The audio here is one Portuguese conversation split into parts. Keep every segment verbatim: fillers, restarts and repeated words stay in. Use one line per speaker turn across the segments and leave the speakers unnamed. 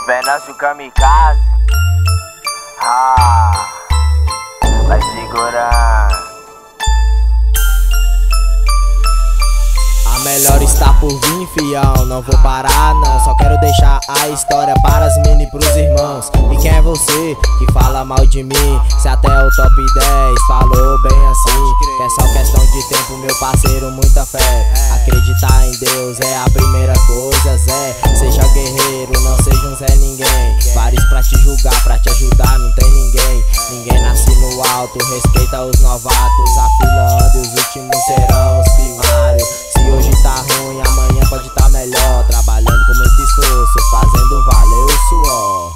Venâncio Kamikaze. Ah, vai segurando.
A melhor está por vir, fião, não vou parar não. Só quero deixar a história para as mini pros irmãos. E quem é você que fala mal de mim? Se até o top dez falou bem assim, que é só questão de tempo, meu parceiro, muita fé. Acreditar em Deus é a primeira coisa, Zé. Seja guerreiro, não seja um Zé Ninguém. Vários pra te julgar, pra te ajudar, não tem ninguém. Ninguém nasce no alto, respeita os novatos. A fila anda e os últimos serão os primários. Se hoje tá ruim, amanhã pode tá melhor. Trabalhando com muito esforço, fazendo valer o suor.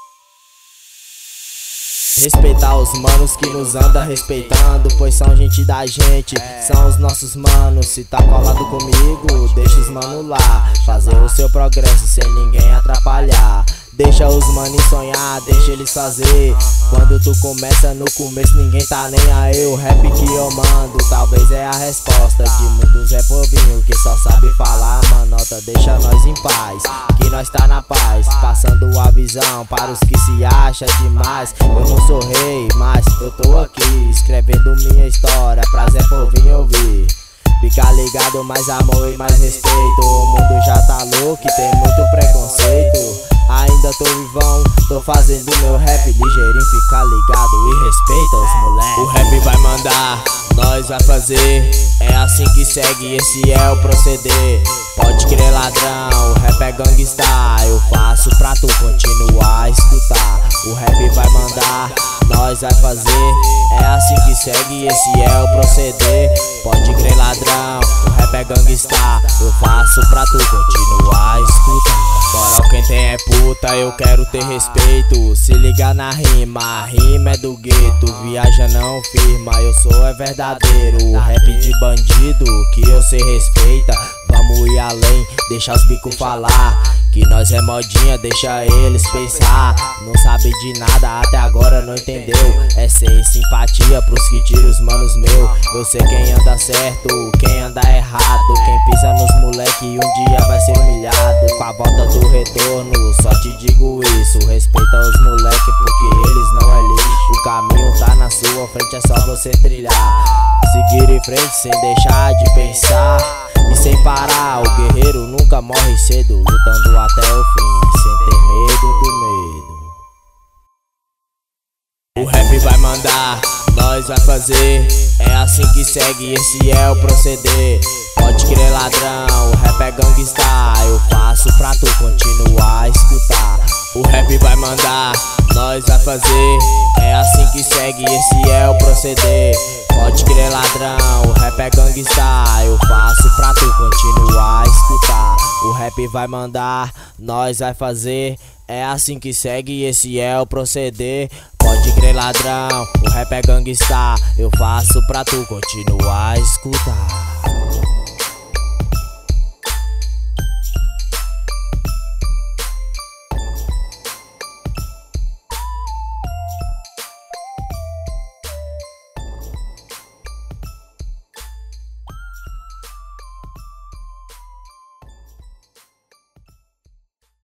Respeitar os manos que nos anda respeitando, pois são gente da gente, são os nossos manos. Se tá colado comigo, deixa os manos lá, fazer o seu progresso sem ninguém atrapalhar. Deixa os manos sonhar, deixa eles fazer. Quando tu começa no começo ninguém tá nem aí. O rap que eu mando talvez é a resposta de muitos é povinho que só sabe falar manota. Deixa nós em paz, que nós tá na paz, passando a visão para os que se acham demais. Eu não sou rei, mas eu tô aqui escrevendo minha história pra Zé Povinho ouvir. Fica ligado, mais amor e mais respeito. O mundo já tá louco e tem muito preconceito. Ainda tô vivão, tô fazendo meu rap ligeirinho, fica ligado e respeita os moleques. O rap vai mandar, nós vai fazer, é assim que segue, esse é o proceder. Pode crer ladrão, o rap é gangsta, eu faço pra tu continuar a escutar. O rap vai mandar, nós vai fazer, é assim que segue, esse é o proceder. Pode crer ladrão, o rap é gangsta, eu faço pra tu continuar a escutar. Coral quem tem é puta, eu quero ter respeito. Se liga na rima, a rima é do gueto. Viaja não firma, eu sou é verdadeiro. O rap de bandido que eu sei respeita. Vamos ir além, deixa os bicos falar, que nós é modinha, deixa eles pensar. Não sabe de nada, até agora não entendeu. É sem simpatia pros que tiram os manos meu. Eu sei quem anda certo, quem anda errado. Quem pisa nos moleque um dia vai ser humilhado. Com a volta do retorno, só te digo isso. Respeita os moleque porque eles não é lixo. O caminho tá na sua frente, é só você trilhar. Seguir em frente sem deixar de pensar e sem parar. O guerreiro nunca morre cedo, lutando até o fim, sem ter medo do medo. O rap vai mandar, nós vai fazer, é assim que segue, esse é o proceder. Pode crer ladrão, o rap é gangsta, eu faço pra tu continuar a escutar. O rap vai mandar, nós vai fazer, é assim que segue, esse é o proceder. Pode crer ladrão, o rap é gangsta, eu faço pra tu continuar a escutar. O rap vai mandar, nós vai fazer, é assim que segue, esse é o proceder. Pode crer ladrão, o rap é gangsta, eu faço pra tu continuar a escutar.